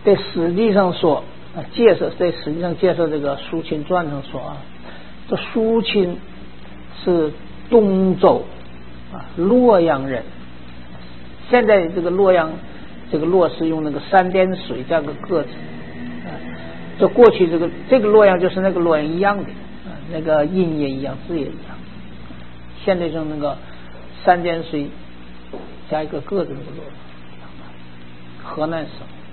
在实际上说介绍这个苏秦传上说这苏秦是东周洛阳人。现在这个洛阳这个洛是用那个三点水加个个字这过去这个洛阳就是那个洛阳一样的那个音也一样，字也一样。现在用那个三点水加一个个字那个洛阳，河南省。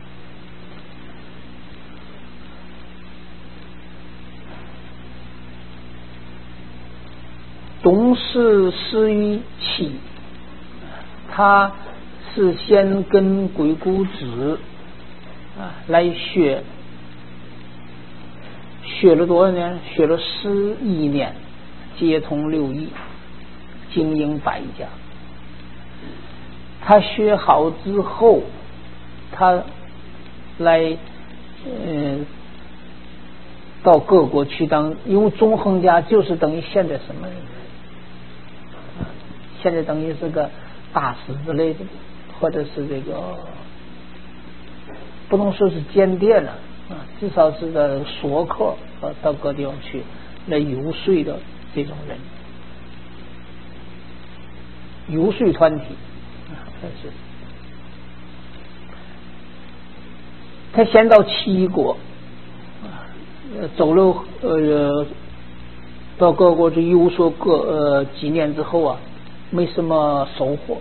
董氏师于齐，他是先跟鬼谷子来学了多少年？学了11年，皆通6艺，精英百家。他学好之后，他来到各国去当，因为纵横家就是等于现在什么人？现在等于是个大使之类的，或者是这个不能说是间谍了至少是个说客到各地方去来游说的这种人，游说团体他先到齐国走了到各国去游说几年之后没什么收获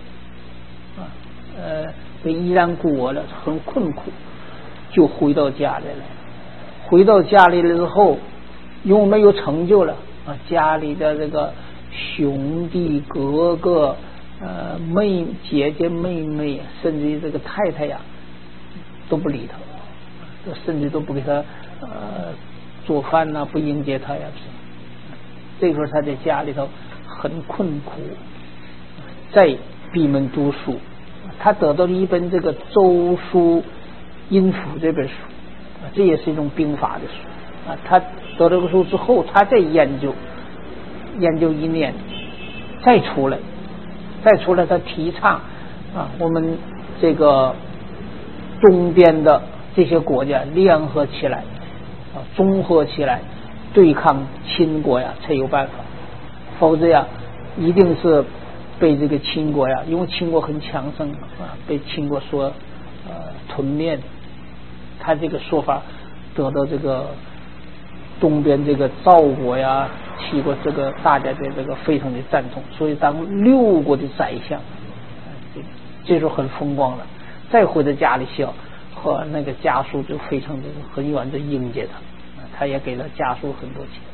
被依然孤我了，很困苦，就回到家里来。回到家里了之后，因为没有成就了家里的这个兄弟哥哥姐姐妹妹，甚至于这个太太都不理他，甚至都不给他做饭不迎接他这时候他在家里头很困苦，在闭门读书。他得到了一本这个《周书阴符》这本书这也是一种兵法的书他得到这个书之后，他再研究1年，再出来他提倡我们这个东边的这些国家联合起来综合起来对抗秦国才有办法，否则一定是被这个秦国因为秦国很强盛被秦国所吞灭。他这个说法得到这个东边这个赵国齐国这个大家的这个非常的赞同，所以当6国的宰相，这时候很风光了。再回到家里和那个家属就非常的很远的迎接他也给了家属很多钱。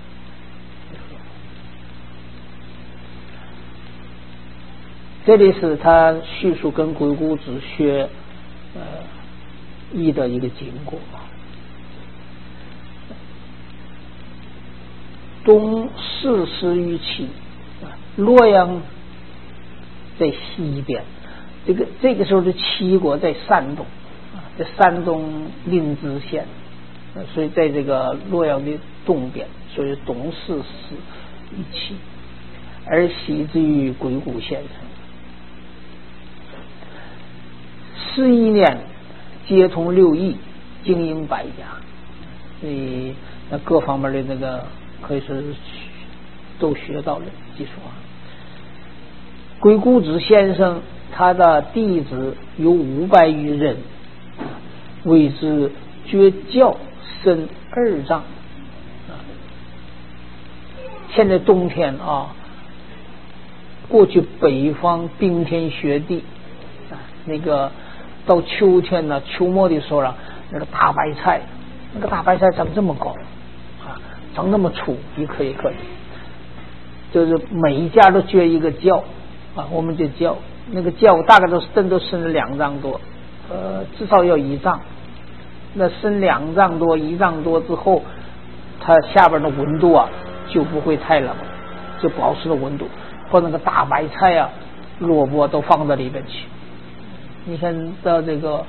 这里是他叙述跟鬼谷子学艺的一个经过。东4师于齐，洛阳在西边，这个时候的齐国在山东，在山东临淄县，所以在这个洛阳的东边，所以东4师于齐，而习之于鬼谷先生。11年，皆通6艺，精英百家，所以那各方面的那个可以说是都学到了技术鬼谷子先生他的弟子有500余人，为之绝教深2丈。现在冬天过去北方冰天雪地那个到秋天秋末的时候那个大白菜长这么高长那么粗，一颗一颗的，就是每一家都撅一个窖我们就窖，那个窖大概都深2丈多至少要1丈，那深2丈多1丈多之后，它下边的温度就不会太冷，就保持了温度，把那个大白菜萝卜都放到里边去。你看到这个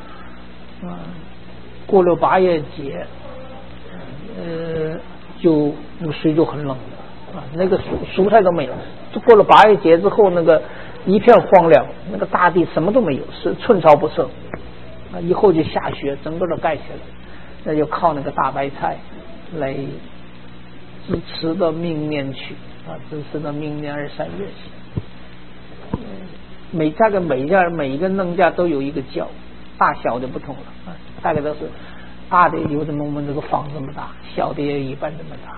过了8月节就那个水就很冷那个蔬菜都没有，过了8月节之后，那个一片荒凉，那个大地什么都没有，是寸草不生以后就下雪，整个都盖起来，那就靠那个大白菜来支持到明年去支持到明年2、3月去。每一个农家都有一个窖，大小的不同了大概都是大的有这么我们这个房这么大，小的也一般这么大。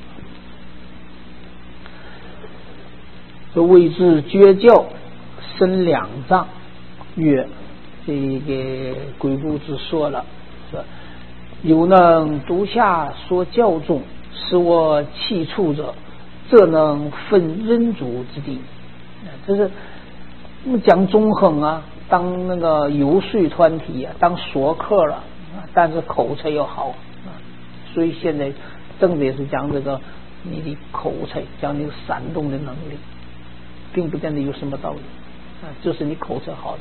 谓之绝教，身2丈，曰这个鬼谷子说了，说有能读下说教中，使我气触者，这能分人主之地。这是我们讲中亨当那个游说团体当说客了但是口才又好所以现在政治也是讲这个你的口才，讲你煽动的能力，并不见得有什么道理就是你口才好的。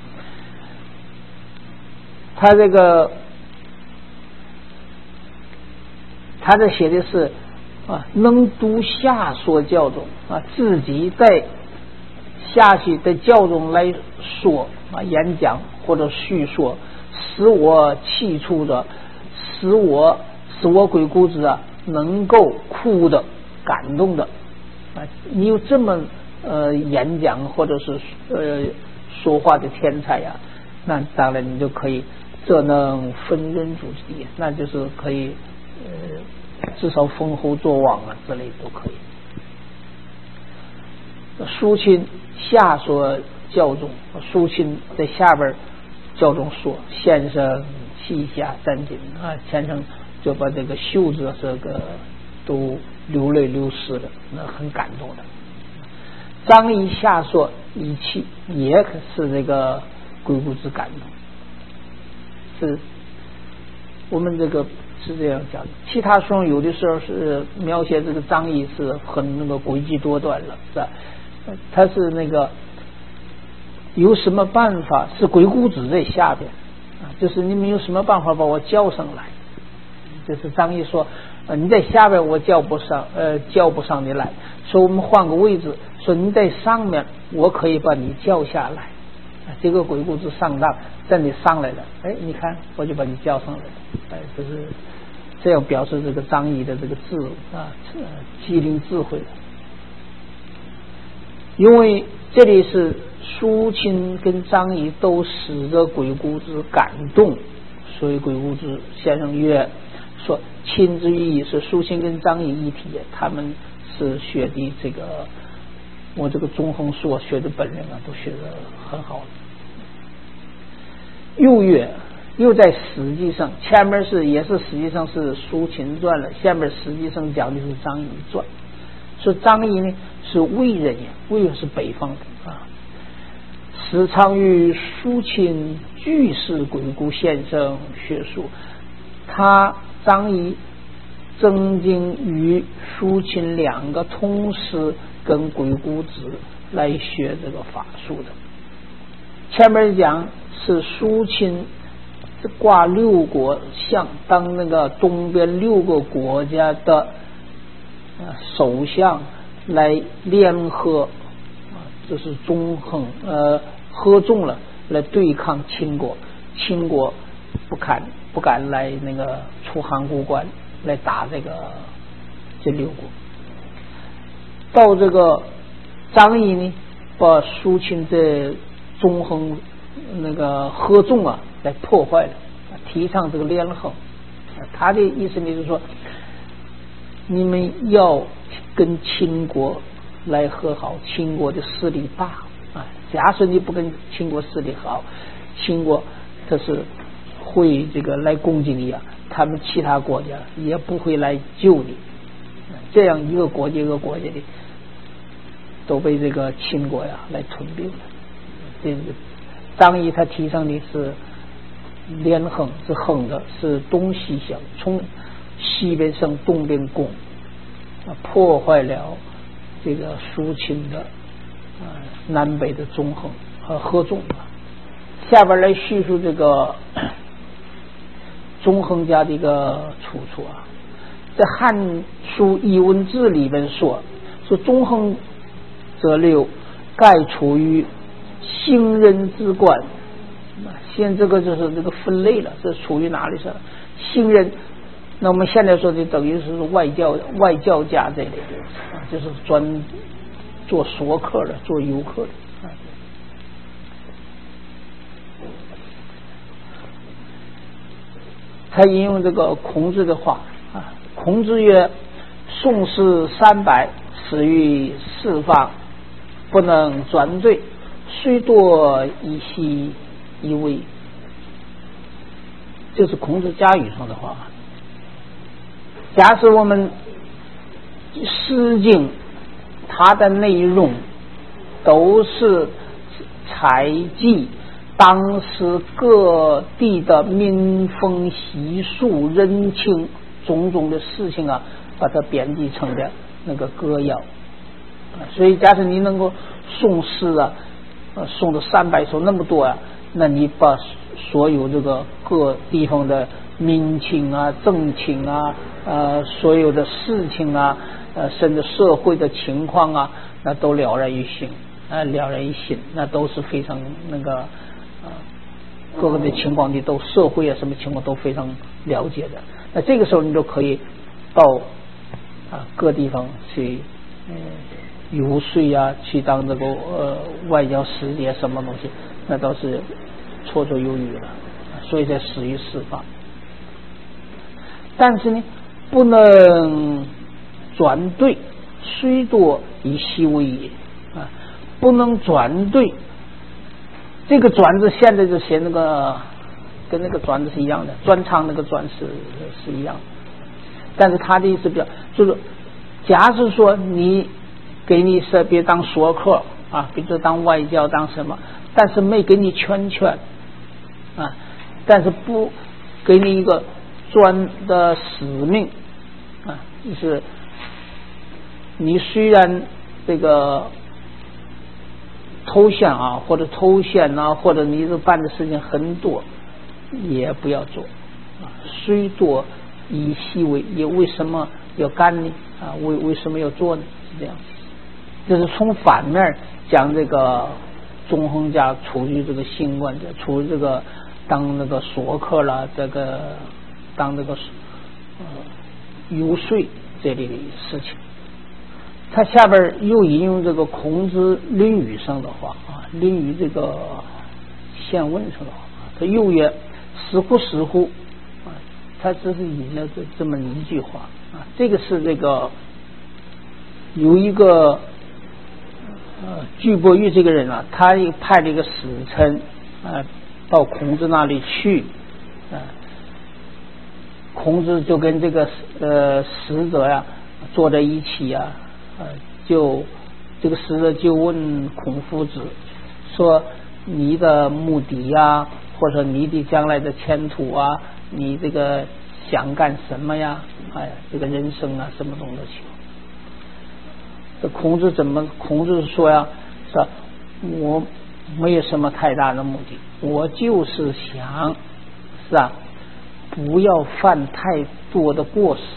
他这写的是能读下说教中自己在下去在教中来说演讲或者叙说，使我气触的，使我鬼谷子能够哭的感动的你有这么演讲或者是说话的天才那当然你就可以这能分人主之地，那就是可以至少封侯作王之类都可以。苏秦下说教中，苏秦在下边教中说，先生膝下沾巾先生就把这个袖子这个都流泪流湿了，那很感动的。张仪下说一气，也是这个鬼谷子感动，是我们这个是这样讲的。其他书有的时候是描写这个张仪是很那个诡计多端了，是吧？他是那个有什么办法，是鬼谷子在下边就是你们有什么办法把我叫上来？就是张仪说你在下边我叫不上你来，说我们换个位置，说你在上面我可以把你叫下来。这个鬼谷子上当，真的上来了，你看我就把你叫上来了，就是这样表示这个张仪的这个机灵智慧。因为这里是苏秦跟张仪都使得鬼谷子感动，所以鬼谷子先生曰说秦之意是苏秦跟张仪一体，他们是学的这个我这个中亨所学的本人都学得很好。又曰又在实际上前面也是实际上是苏秦传了，下面实际上讲的是张仪传。说张仪呢是魏人也，魏是北方的时常与苏秦俱是鬼谷先生学术，他张仪曾经与苏秦2个同时跟鬼谷子来学这个法术的。前面讲是苏秦挂6国相，当那个东边6个国家的首相来联合就是中亨合纵了来对抗秦国，秦国不敢来那个出函谷关来打这6国。到这个张仪呢把苏秦的中亨那个合纵来破坏了，提倡这个联合。他的意思呢就是说你们要跟秦国来和好，秦国的势力大假设你不跟秦国势力好，秦国这是会这个来攻击你他们其他国家也不会来救你，这样一个国家一个国家的都被这个秦国来吞并了。这个张仪他提倡的是连横，是横的是东西向，从西边向东边攻破坏了这个苏秦的南北的中亨和合纵。下边来叙述这个中亨家的一个出处在《汉书艺文志》里边说中亨则六盖处于行人之官， 信这个就是这个分类了，这属于哪里是信任？那我们现在说的等于是外教家这类的，就是专做说客的，做游客的。他引用这个孔子的话啊，孔子曰：“宋诗300，始于四方，不能专对，虽多以希以为。”这是孔子家语上的话。假使我们《诗经》它的内容都是采集当时各地的民风习俗、人情种种的事情啊，把它编辑成的那个歌谣。所以假使你能够诵诗啊，诵的300首那么多啊，那你把所有这个各地方的民情啊、政情啊、所有的事情啊，甚至社会的情况啊，那都了然于心，那都是非常那个各个的情况你都社会啊什么情况都非常了解的。那这个时候你就可以到各地方去游说啊，去当这个外交使节什么东西，那都是绰绰有余了。所以才始于四方。但是呢，不能转对，虽多以希为也啊，不能转对。这个转字现在就写那个跟那个转字是一样的，专唱那个转是一样的。但是他的意思就是假使说你给你是别当说客啊，比如说当外交当什么，但是没给你圈啊，但是不给你一个专的使命啊，就是你虽然这个头衔啊，或者头衔啊，或者你这办的事情很多，也不要做啊。虽多以希为，也为什么要干呢？啊，为什么要做呢？是这样。这是从反面讲这个中横家处于这个新官的，处于这个当那个说客了，这个当这个游说这类的事情。他下边又引用这个孔子《论语》上的话啊，《论语》这个宪问上的话，他又曰：“死乎死乎！”啊，他只是引了这么一句话啊。这个是这个有一个居伯玉这个人啊，他派了一个使臣到孔子那里去孔子就跟这个使者呀坐在一起啊。就这个使者就问孔夫子说：“你的目的呀，或者你的将来的前途啊，你这个想干什么呀？这个人生啊，什么东西？”这孔子说呀，说我没有什么太大的目的，我就是想不要犯太多的过失。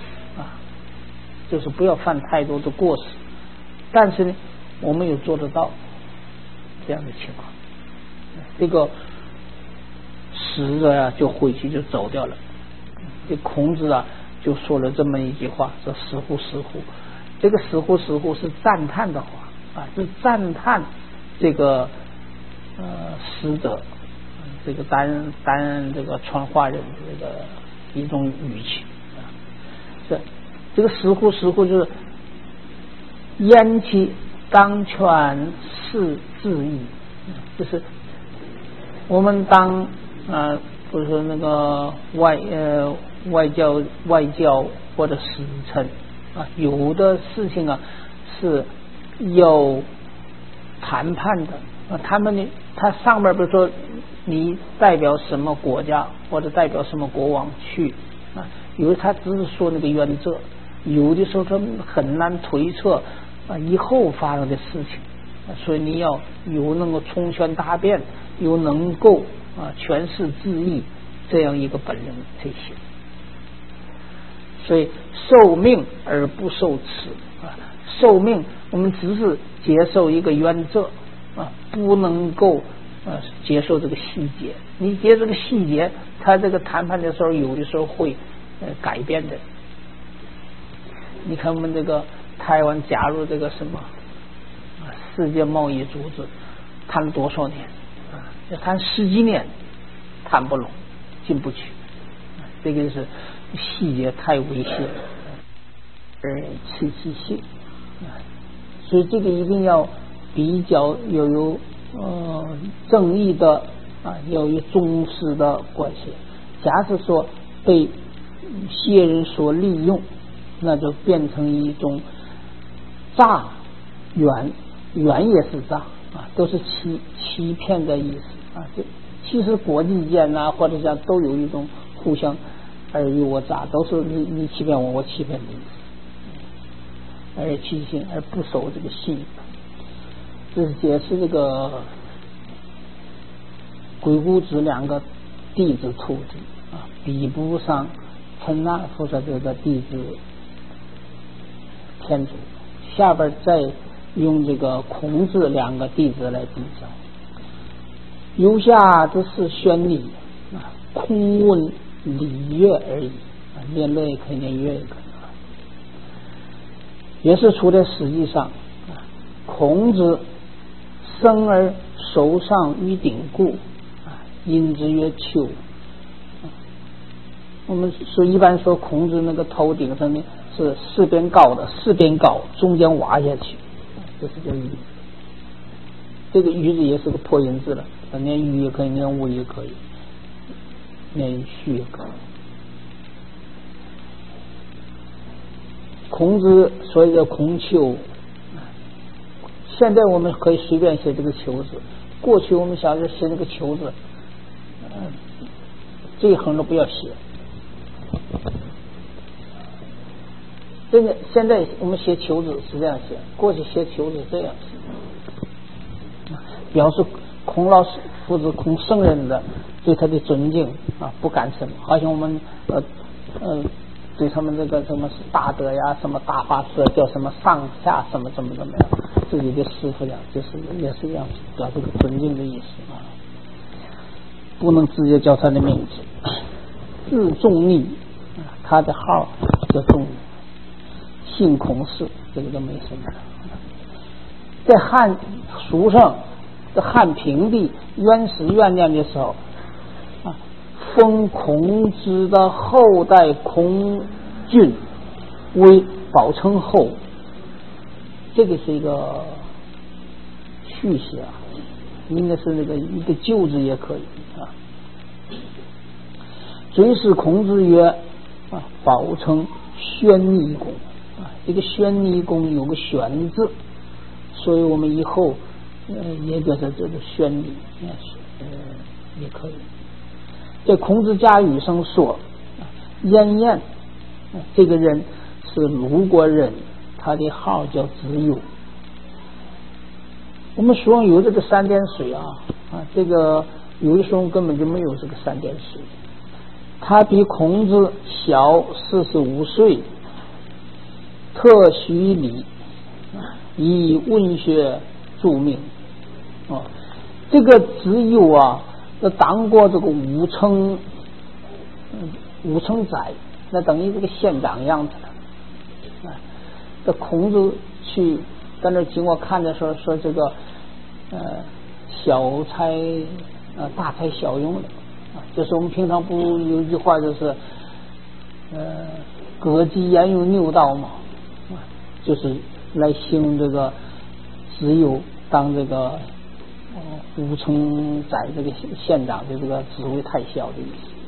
就是不要犯太多的过失，但是呢，我没有做得到这样的情况。这个使者呀，就回去就走掉了。这孔子啊，就说了这么一句话，说“死乎死乎”。这个“死乎死乎”是赞叹的话啊，是赞叹这个使者，这个担任这个传话人的这个一种语气啊，是。这个死乎死乎就是言其当权是自义，就是我们当不是那个外交或者使臣啊，有的事情啊是有谈判的他们呢，他上面比如说你代表什么国家或者代表什么国王去啊，有的他只是说那个原则。有的时候他很难推测以后发生的事情，所以你要有能够充权答辩，有能够诠释自义这样一个本领才行。所以受命而不受持受命我们只是接受一个原则不能够接受这个细节，你接这个细节，他这个谈判的时候有的时候会改变的。你看我们这个台湾加入这个什么世界贸易组织，谈了多少年要谈10几年，谈不拢，进不去，这个是细节太危险而刺激性，所以这个一定要比较要有正义的要有忠实的关系。假设说被些人所利用，那就变成一种诈圆也是诈都是欺骗的意思这其实国际间或者讲都有一种互相尔虞我诈，都是你欺骗我，我欺骗你，而欺信而不守这个信。这是解释这个鬼谷子2个弟子徒弟比不上陈那菩萨这个弟子天主。下边再用这个孔子2个弟子来比较。犹下之是宣礼空问礼乐而已念乐也可以，念乐也可以，也是出在实际上。孔子生而首上于鼎固因之曰丘。我们一般说孔子那个头顶上面是4边高的，4边高，中间挖下去，这是叫鱼。这个鱼字也是个破音字了，念鱼也可以，念物也可以，念虚也可以。孔子所以叫孔丘，现在我们可以随便写这个丘字，过去我们小时候写这个丘字这一横都不要写。现在我们写丘字是这样写，过去写丘字这样写，表示孔老师父子孔圣人的对他的尊敬不敢什么，好像我们对他们这个什么大德呀，什么大法师叫什么上下什么怎么样，自己的师傅呀，就是也是这样表这个尊敬的意思不能直接叫他的名字。字仲尼他的号叫仲尼，姓孔氏，这个都没什么。在汉书上，在汉平帝元始元年的时候封孔子的后代孔俊为保成后，这个是一个续写应该是那个一个旧字也可以追谥孔子曰保成宣尼公这个宣尼公有个宣字，所以我们以后也觉得这个宣尼也可以。在孔子家语上说晏晏这个人是鲁国人，他的号叫子游。我们书上有这个3点水这个有的时候根本就没有这个3点水。他比孔子小45岁，特许礼，以文学著名这个子游当过这个武城宰，那等于这个县长样子的这孔子去在那经过看的时候说这个小才大材小用的就是我们平常不有一句话就是割鸡焉用牛刀嘛就是来形容这个子游当这个武城宰这个县长的这个职位太小的意思。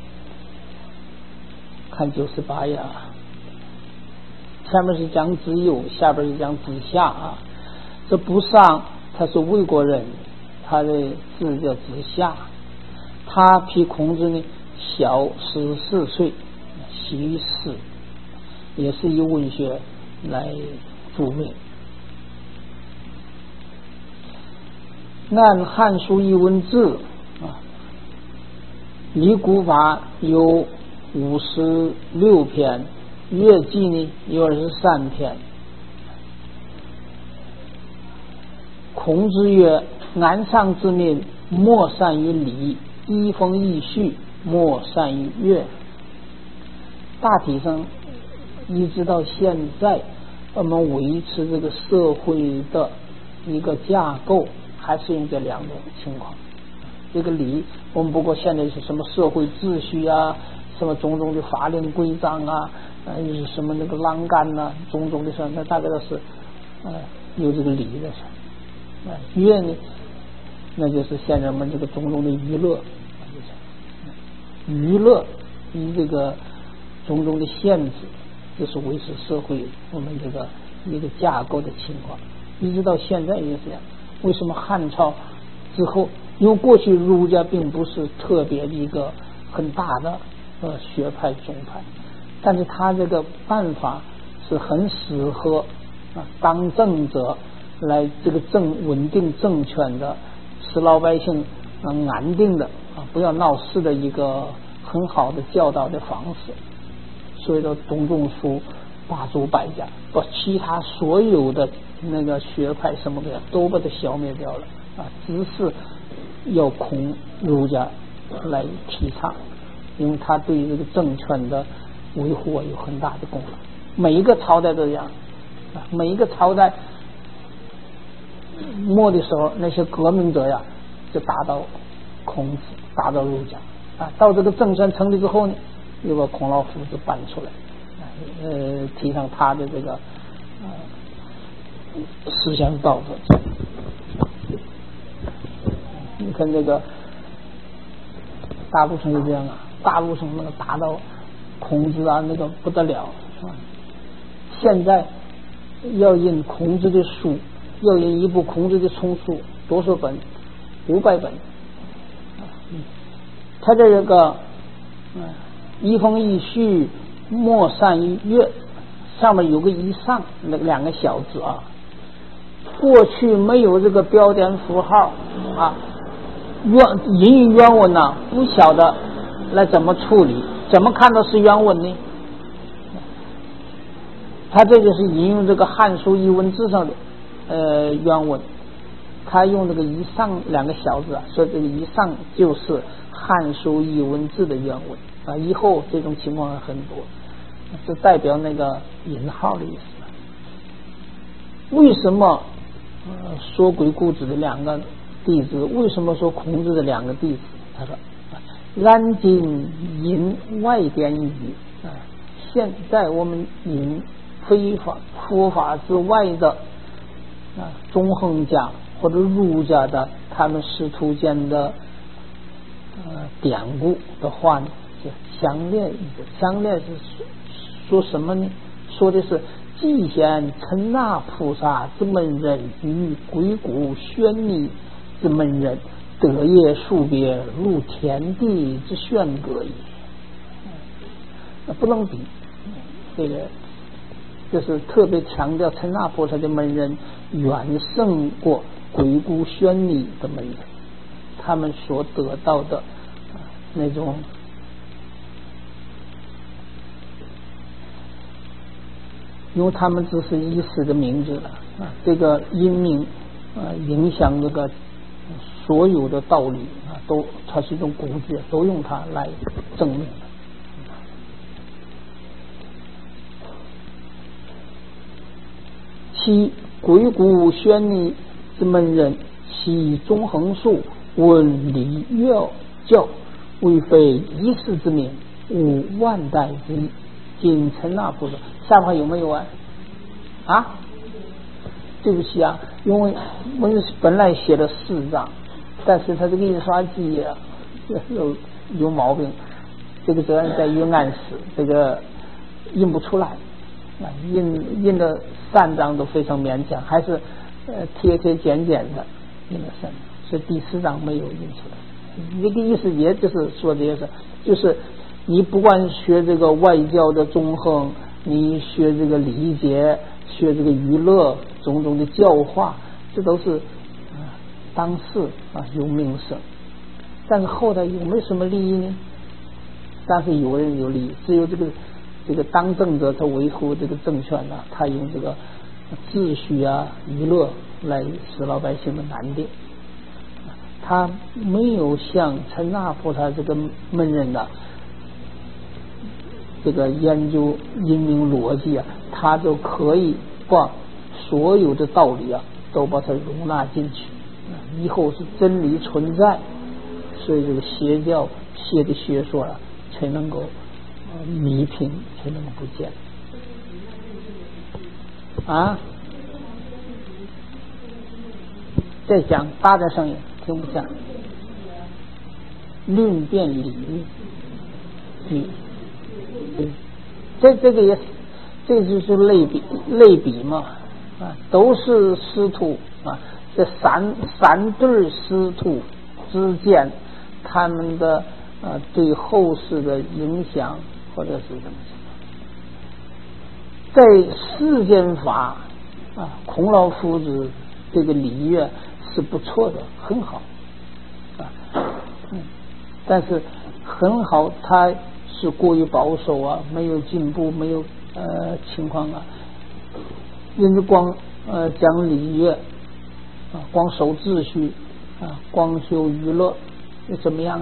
看98页下面是讲子游，下边是讲子夏这不上他是魏国人，他的字叫子夏，他比孔子呢小14岁，习士，也是以文学来著名。按汉书一文字离古法有56篇，乐记呢有23篇。孔子曰：安上之民， 莫善于礼，移风易序，莫善于乐。大体上一直到现在，我们维持这个社会的一个架构还是用这两种情况。这个礼，我们不过现在是什么社会秩序啊，什么种种的法令规章啊，又是什么那个栏杆呐，种种的事，那大概都是有这个礼的事。乐呢，那就是现在我们这个种种的娱乐，娱乐与这个种种的限制，这是维持社会我们这个一个架构的情况，一直到现在也是这样。为什么汉朝之后，因为过去儒家并不是特别一个很大的学派宗派，但是他这个办法是很适合当政者来这个稳定政权的，使老百姓安定的不要闹事的一个很好的教导的方式。所以说董仲舒罢黜百家，把其他所有的那个学派什么的都把它消灭掉了只是要孔儒家来提倡，因为他对这个政权的维护有很大的功劳。每一个朝代都这样每一个朝代末的时候，那些革命者就打倒孔子，打倒儒家到这个政权成立之后呢，又把孔老夫子搬出来提倡他的这个思想道德。你看这个大陆上就这样大陆上那个打到孔子那个不得了现在要印孔子的书，要印一部孔子的丛书，多少本？500本他这个移风易序，莫善于乐，上面有个以上那2个小字过去没有这个标点符号引用原文不晓得来怎么处理，怎么看到是原文呢？他这就是引用这个《汉书艺文志》上的原文，他用这个以上2个小字说这个以上就是《汉书艺文志》的原文以后这种情况很多，是代表那个引号的意思。为什么说鬼谷子的2个弟子，为什么说孔子的2个弟子？他说然今引外典语现在我们引非法佛法之外的中横家或者儒家的他们师徒间的典故的话呢，就相列一个。相列是说什么呢？说的是祭贤陈那菩萨之门人与鬼谷宣尼之门人，德业殊别，如天地之轩阁也。不能比，这个就是特别强调陈那菩萨的门人远胜过鬼谷宣尼的门人，他们所得到的那种因为他们只是一时的名字这个音名影响这个所有的道理都它是一种古籍，都用它来证明。其鬼谷宣尼之门人，其中横术，文理乐教，未非一世之名，无万代之意。仅陈那菩萨，下面有没有对不起因为我本来写了4章，但是他这个印刷机有毛病，这个责任在于暗示，这个印不出来，印的3章都非常勉强，还是贴剪的印了3章，所以第4章没有印出来。这个意思也就是说这些事，就是你不管学这个外交的中横，你学这个礼节，学这个娱乐，种种的教化，这都是当时有名声，但是后来有没有什么利益呢？但是有人有利益，只有这个当政者他维护这个政权他用这个秩序娱乐来使老百姓的安定。 他没有像陈那菩萨这个门人的这个研究因明逻辑啊，他就可以把所有的道理啊都把它容纳进去，以后是真理存在，所以这个邪教邪的学说啊才能够弥平，才能够不见啊。再讲大点声音，听不见。论辩理律，这个也，这就是类比嘛啊，都是师徒啊，这三对师徒之间，他们的对后世的影响或者是怎么讲，在世间法啊，孔老夫子这个礼乐是不错的，很好啊，但是很好，他是过于保守啊，没有进步，没有情况啊。人家光讲礼乐啊，光守秩序啊，光修娱乐，又怎么样？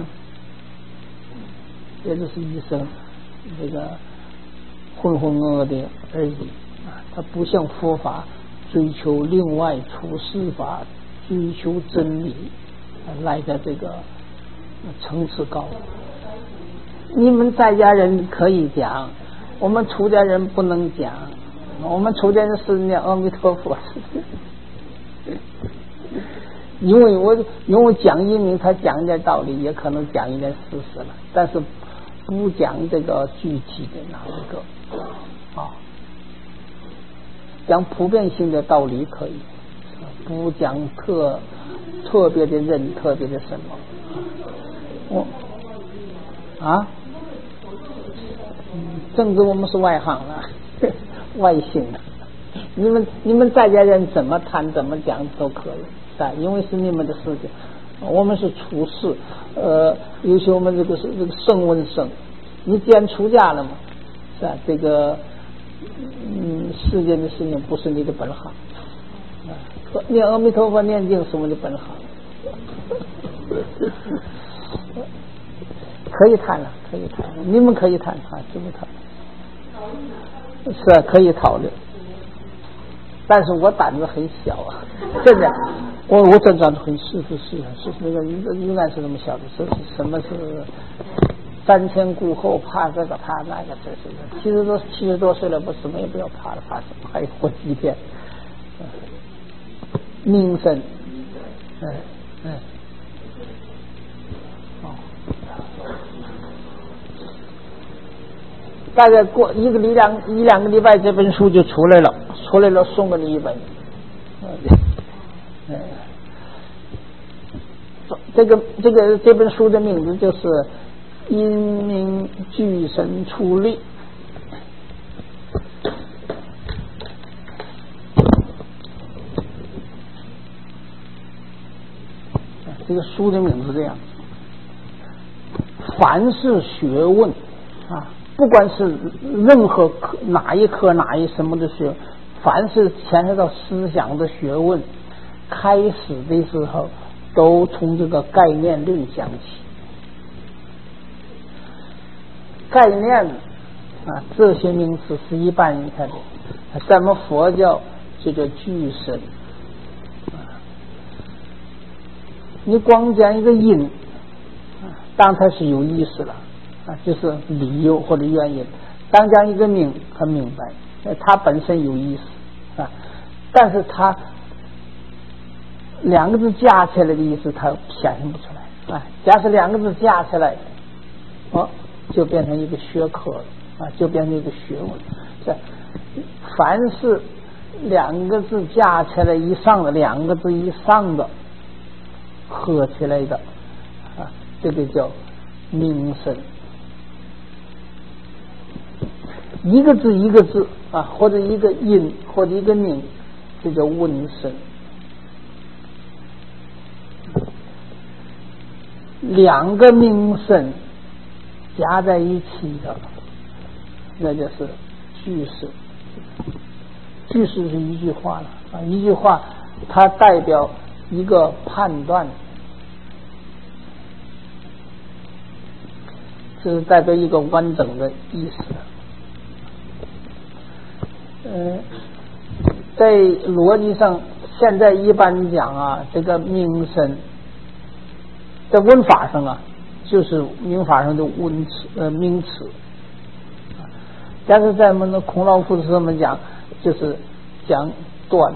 也就是一生这个浑浑噩噩的而已啊，他不像佛法追求另外处世法，追求真理，来的这个层次高。你们在家人可以讲，我们出家人不能讲。我们出家人是念阿弥陀佛，因为讲因明，他讲一点道理，也可能讲一点事实了，但是不讲这个具体的哪一个啊，讲普遍性的道理可以，不讲特别的人，特别的什么。政治我们是外行了，外星的。你们在家人怎么谈怎么讲都可以，是吧？因为是你们的事情，我们是处世，尤其我们这个圣问圣，你既然出家了嘛，是吧？这个世间的事情不是你的本行，念阿弥陀佛念经是我的本行。可以谈了，可以谈，你们可以谈啊，怎么谈？是啊，可以讨论，但是我胆子很小啊，真的，我这胆子很是那个应该是那么小的事情，什么是瞻前顾后，怕这个怕那个，这是其实都70多岁了，不什么也不要怕了，怕什么？还有活几天？名声，大概过一两个礼拜，这本书就出来了，送给你一本。这本书的名字就是《因明具身出力》。这个书的名字这样，凡是学问啊。不管是任何科哪一科哪一什么的学，凡是牵涉到思想的学问，开始的时候都从这个概念论讲起。概念啊，这些名词是一般人看的，咱们佛教就叫具身。你光讲一个因，当它是有意思了。就是理由或者原因，当讲一个名很明白，它本身有意思啊，但是它两个字加起来的意思它显现不出来啊。假设两个字加起来，就变成一个学科了啊，就变成一个学问。这凡是两个字加起来以上的，两个字以上的合起来的啊，这个叫名声。一个字一个字啊，或者一个音或者一个名，这叫问声。两个名声加在一起的，那就是句式。句式是一句话了啊，一句话它代表一个判断这是代表一个完整的意思。在逻辑上，现在一般讲啊，这个名声在文法上啊，就是民法上的名词，但是在我们的孔老夫子们讲，就是讲段，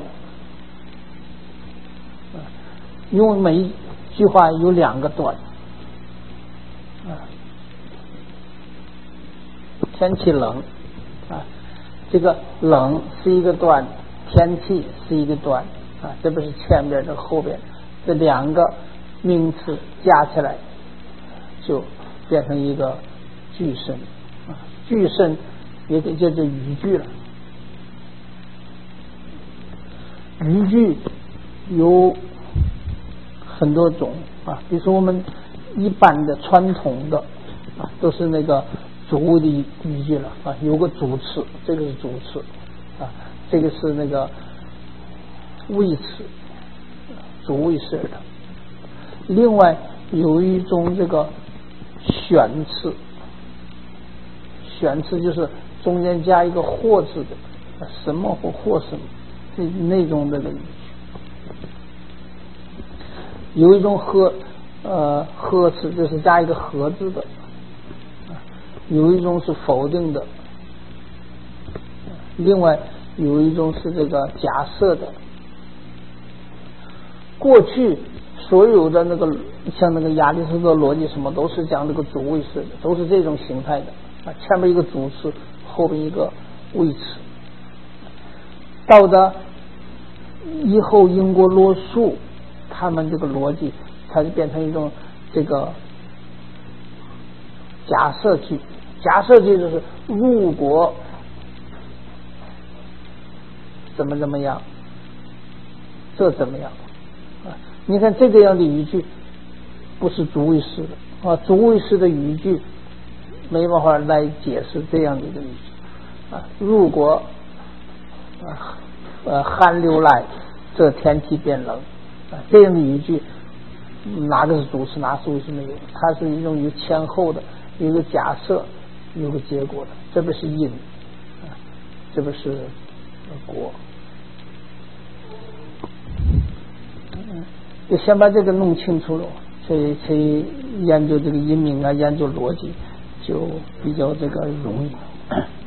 因为每一句话有2个段，天气冷啊，这个冷是一个段，天气是一个段啊，这不是前边的后边，这2个名词加起来就变成一个句身啊，句身也可以叫做语句了。语句有很多种啊，比如说我们一般的传统的啊，都是那个主谓的语句了啊，有个主词，这个是主词啊，这个是那个谓词，主谓式的。另外有一种这个选词，选词就是中间加一个或字的，什么或什么，这那种的语句。有一种和词，就是加一个和字的，有一种是否定的，另外有一种是这个假设的。过去所有的那个像那个亚里士多逻辑什么都是讲这个主谓式的，都是这种形态的啊，前面一个主词，后边一个谓词。到的以后英国罗素他们这个逻辑它就变成一种这个假设句，假设句就是如果怎么样，这怎么样啊？你看这个样的语句不是主谓式的啊，主谓式的语句没办法来解释这样的一个语句啊。如果寒流来，这天气变冷啊，这样的语句哪个是主词，哪个是谓词没有？它是一种有前后的，有个假设，有个结果的，这不是因啊，这不是果。就先把这个弄清楚了，所以研究这个音名啊，研究逻辑就比较这个容易。